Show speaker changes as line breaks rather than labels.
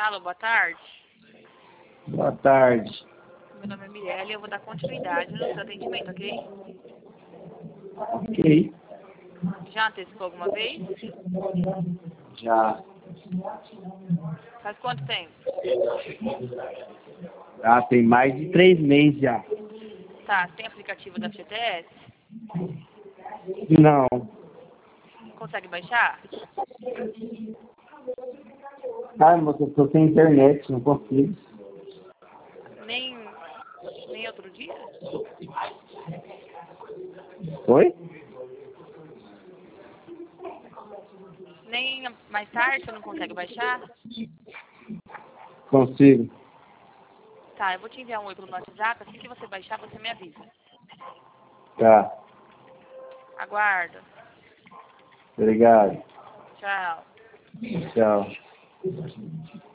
Alô, boa tarde.
Boa tarde.
Meu nome é Mirella e eu vou dar continuidade no seu atendimento, ok?
Ok.
Já antecipou alguma vez?
Já.
Faz quanto tempo?
Ah, tem mais de 3 meses já.
Tá, tem aplicativo da FGTS?
Não.
Consegue baixar?
Ah, moça, eu tô sem internet, não consigo.
Nem outro dia?
Oi?
Nem mais tarde você não consegue baixar?
Consigo.
Tá, eu vou te enviar um oi pelo WhatsApp, assim que você baixar você me avisa.
Tá.
Aguardo.
Obrigado.
Tchau.
Tchau.